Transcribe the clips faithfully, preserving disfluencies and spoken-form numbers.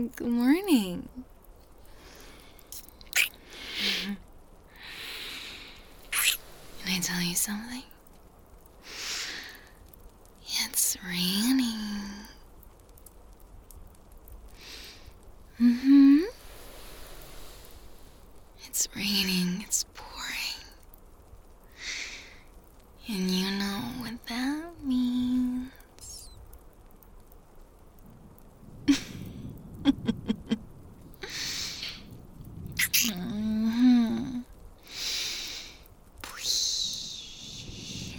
Good morning. Can I tell you something? It's raining. Mm-hmm. It's raining. It's pouring. And you know what that means. Mm-hmm. Please.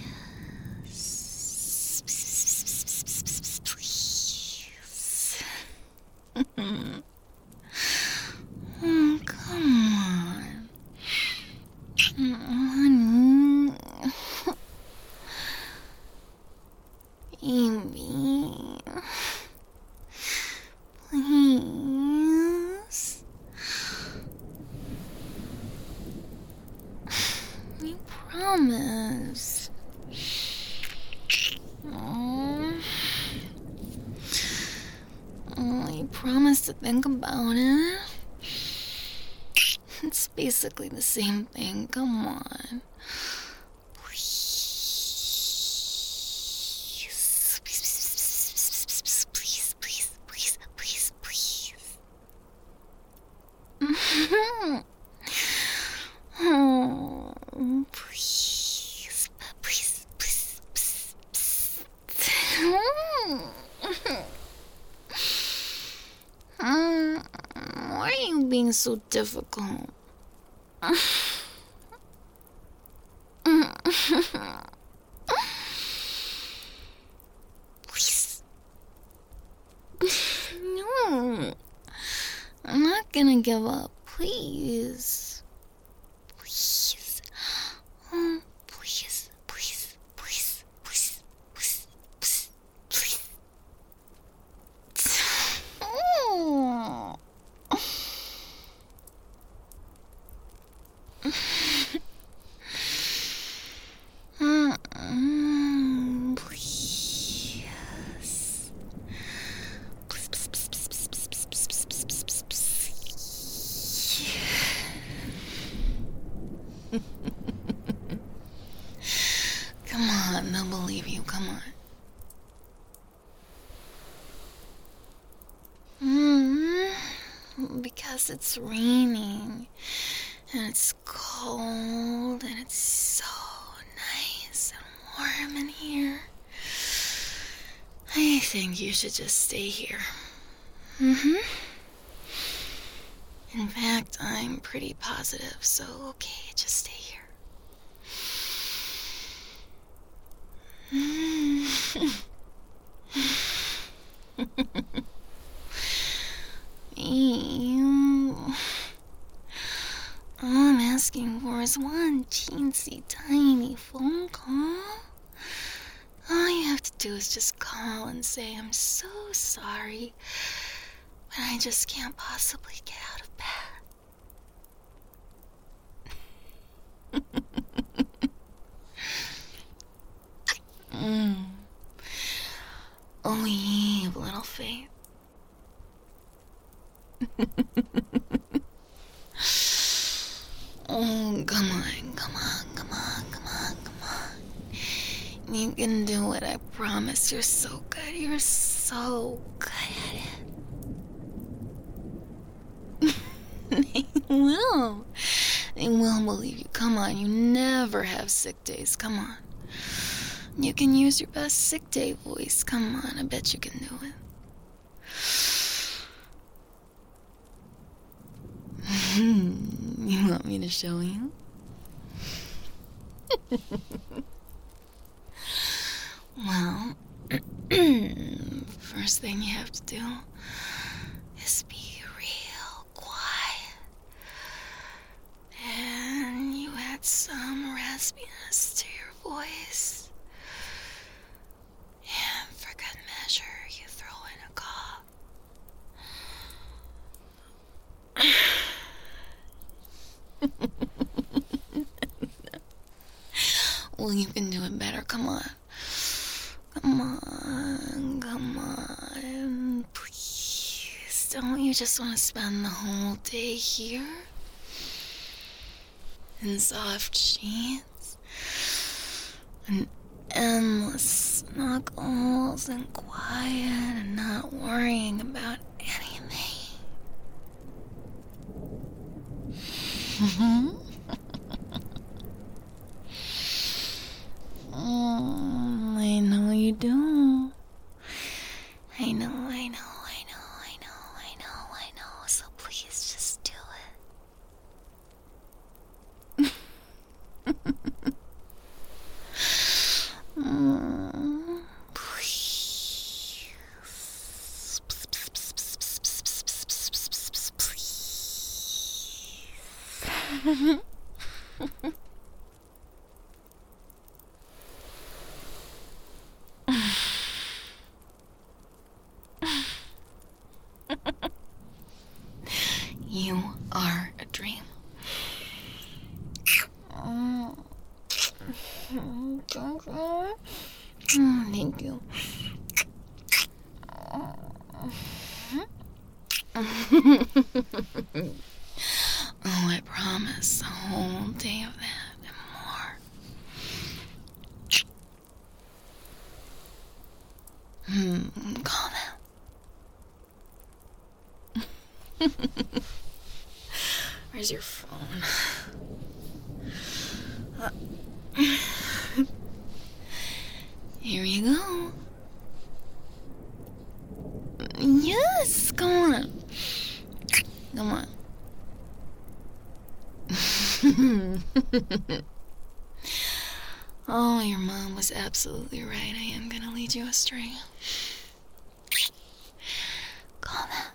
Please. Oh, come on. Oh, honey. Baby. Please. I promise. Oh. Oh, I promise to think about it. It's basically the same thing. Come on. Please. Please, please, please, please, please, please. Oh, please, please, please, please, please. Um, why are you being so difficult? Please. No. I'm not gonna give up. Please. Please. Oh, please, please, please, please, please, please, please. Oh. Mm, please. Please, please, please, please, please, please, please, please, please, please, please. Come on, they'll believe you. Come on. Mm, because it's raining and it's cold and it's so nice and warm in here. I think you should just stay here. Mm-hmm. In fact, I'm pretty positive, so okay, just stay here. Ew. All I'm asking for is one teensy tiny phone call. All you have to do is just call and say, I'm so sorry, but I just can't possibly get out of bed. mm. Oh, you have little faith. Oh, come on, come on, come on, come on, come on. You can do it, I promise. You're so good. You're so good at it. They will. They will believe you. Come on, you never have sick days. Come on. You can use your best sick day voice. Come on, I bet you can do it. You want me to show you? Well, first thing you have to do is be real quiet. And you add some raspiness to your voice. And for good measure, you throw in a cough. Well, you can do it better. Come on. Come on. Come on. Please don't you just want to spend the whole day here? In soft sheets? And endless snuggles and quiet and not worrying about anything. Oh, I know you do. I know, I know, I know, I know, I know, I know. So please just do it. Mm, please. Please. You are a dream. Oh, thank you. Oh, I promise a whole day of that and more. Hmm, calm down. Where's your phone? Uh, here you go. Yes, come on. Come on. Oh, your mom was absolutely right. I am gonna lead you astray. Calm down.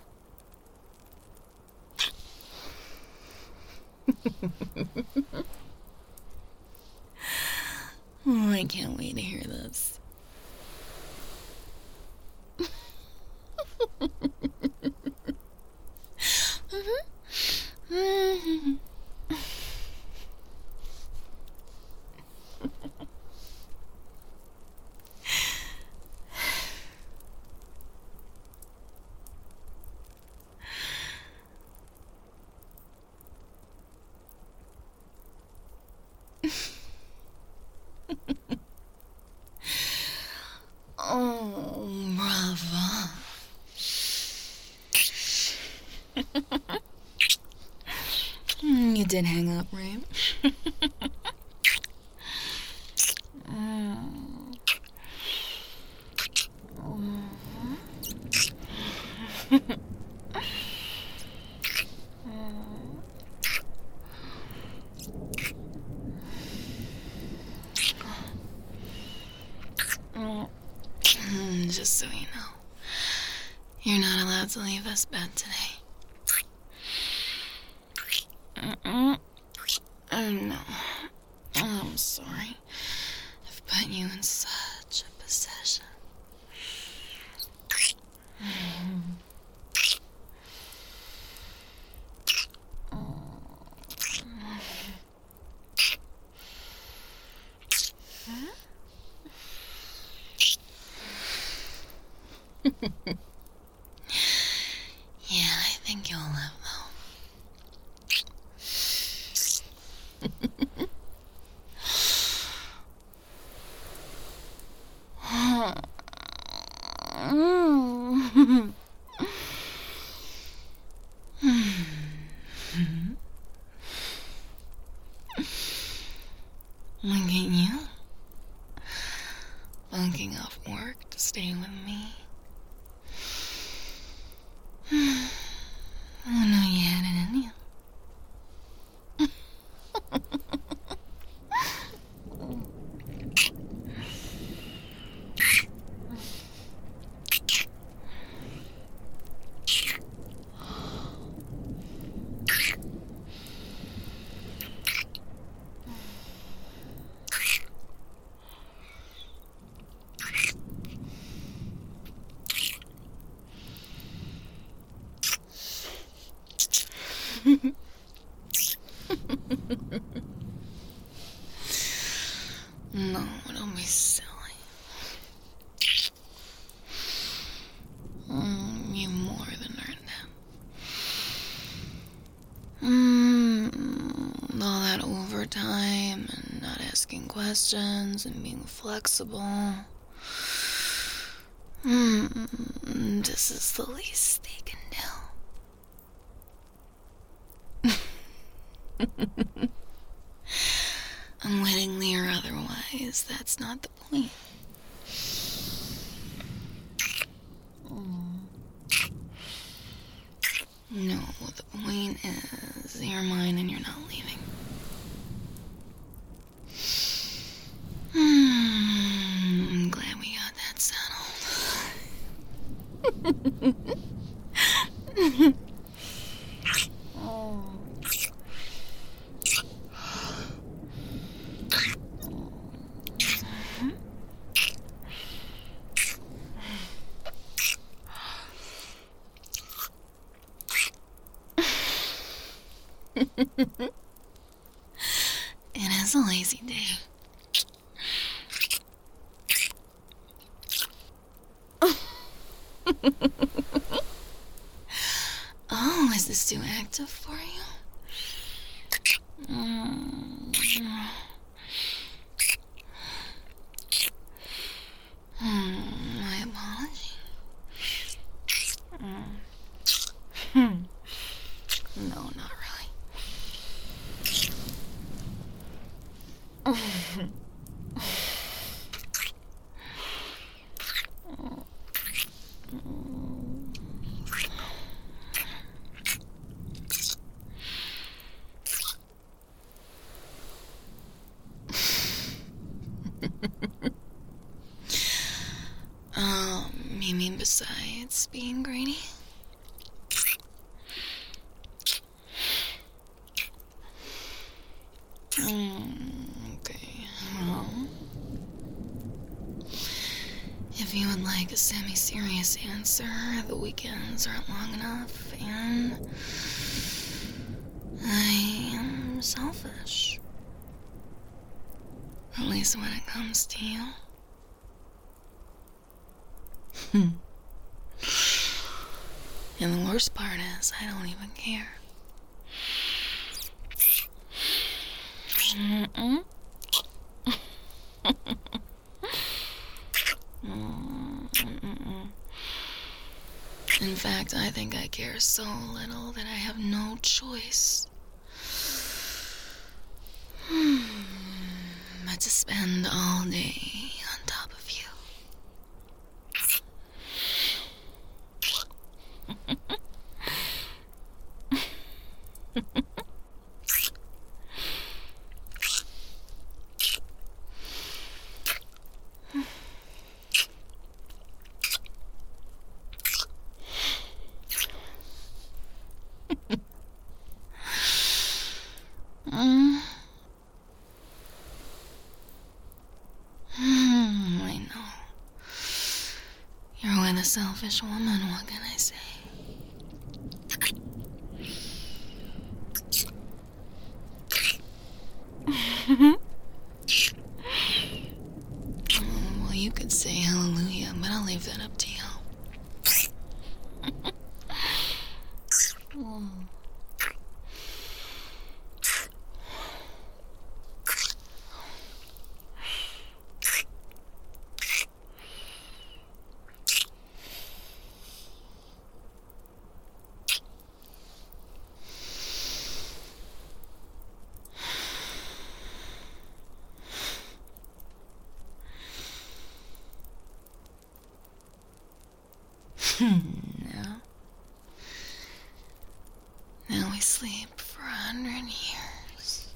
Oh, I can't wait to hear this. Mm-hmm. Oh, brava. You did hang up, right? Mm. Just so you know, you're not allowed to leave this bed today. Mm-mm. Oh, no. Oh, I'm sorry. I've put you in such a position. Yeah, I think you'll live, though. Look at you. Bunking off work to stay with me. I know you had it in you. No, don't be silly. Mm, you more than earned that. time and not asking questions and being flexible. Mm, this is the least they can do. Unwittingly or otherwise, that's not the point. No, the point is you're mine and you're not leaving. Hmm, I'm glad we got that settled. Oh. It is a lazy day. Oh, is this too active for you? Mm. Hmm, my apologies. Mm. Hmm. No, not really. Um, you mean besides being greedy? Mm, okay, well, if you would like a semi-serious answer, the weekends aren't long enough, and I am selfish. At least when it comes to you. And the worst part is, I don't even care. Mm-mm. Mm-mm. In fact, I think I care so little that I have no choice but to spend all day on top of you. Mm. Mm, I know. You're with a selfish woman, what can I say? Oh, well, you could say hallelujah, but I'll leave that up to you. Oh. Now, now we sleep for a hundred years.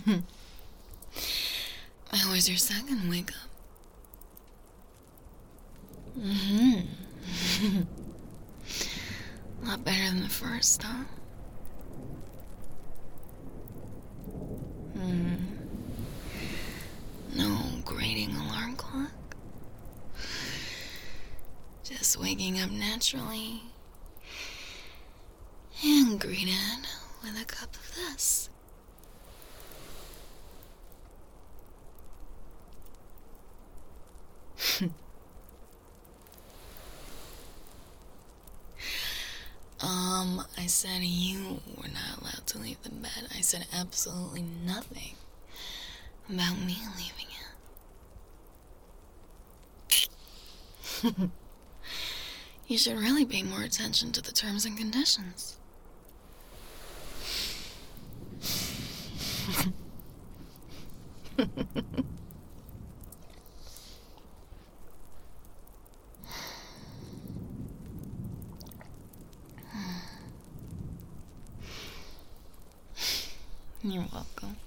How was your second wake up? Mm-hmm. A lot better than the first, huh? Hmm. No grating alarm clock? Just waking up naturally and greeted with a cup of this. um, I said you were not allowed to leave the bed. I said absolutely nothing about me leaving it. You should really pay more attention to the terms and conditions. You're welcome.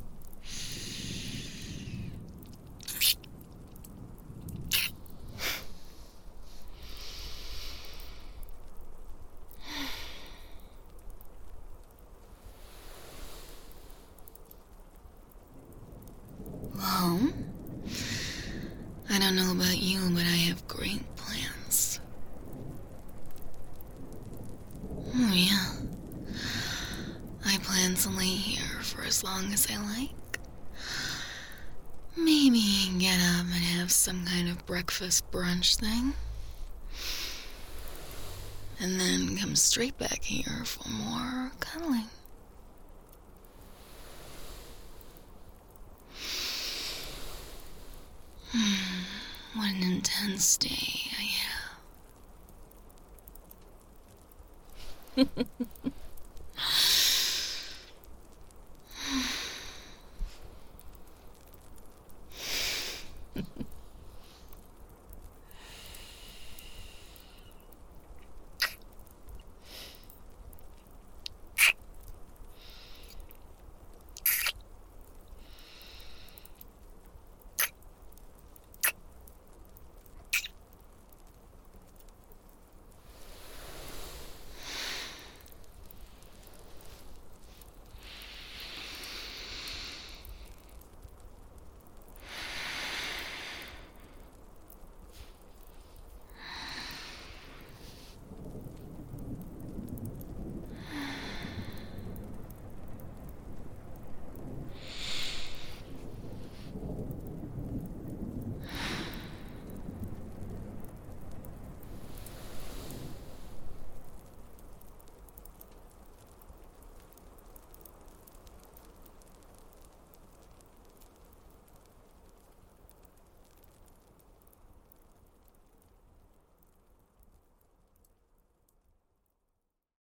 Well, I don't know about you, but I have great plans. Oh, yeah. I plan to lay here for as long as I like. Maybe get up and have some kind of breakfast brunch thing. And then come straight back here for more cuddling. Hmm, what an intense day I have.